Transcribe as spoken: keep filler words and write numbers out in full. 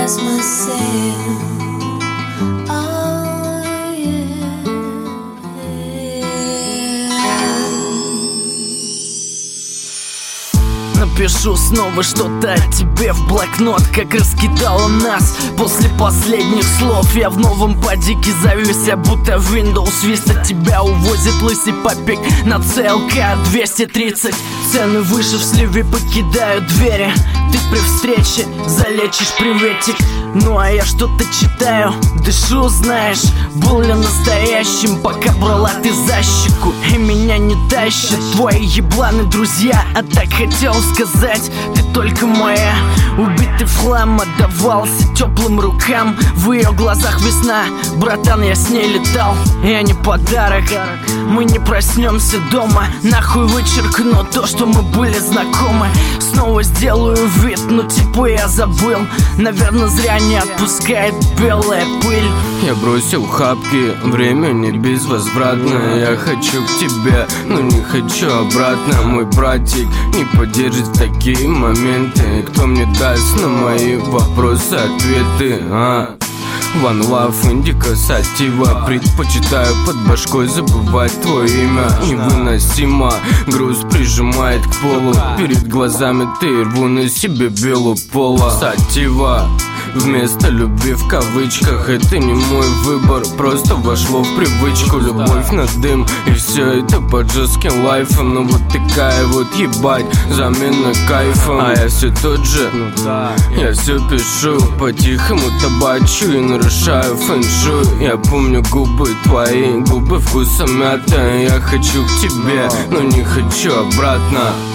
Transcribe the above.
express myself. Oh, yeah. Напишу снова что-то о тебе в блокнот, как раскидала нас после последних слов. Я в новом падике завис, я будто Windows Vista. Тебя увозит лысый попик на си эл ка двести тридцать. Цены выше в сливе покидают двери. Ты при встрече залечишь приветик. Ну а я что-то читаю, дышу, знаешь. Был ли настоящим, пока брала ты за щеку. И меня не тащат твои ебланы друзья. А так хотел сказать, ты только моя. Убитый в хлам отдавался теплым рукам. В ее глазах весна, братан, я с ней летал. Я не подарок, мы не проснемся дома. Нахуй вычеркну то, что мы были знакомы. Снова сделаю вид, ну типа я забыл. Наверное, зря не отпускает белая пыль. Я бросил хапки, время не безвозвратно. Я хочу к тебе, но не хочу обратно. Мой братик не поддержит в такие моменты. Кто мне даст на мои вопросы ответы, а? One Love, Индика, Сатива. Предпочитаю под башкой забывать твое имя. Невыносимо, груз прижимает к полу. Перед глазами ты, рву на себе белую поло. Сатива, вместо любви в кавычках. Это не мой выбор, просто вошло в привычку. Любовь на дым, и все это под жестким лайфом. Ну вот такая вот, ебать, замена кайфом. А я все тот же, я все пишу по-тихому табачу и нарушаю фэншуй. Я помню губы твои, губы вкуса мяты. Я хочу к тебе, но не хочу обратно.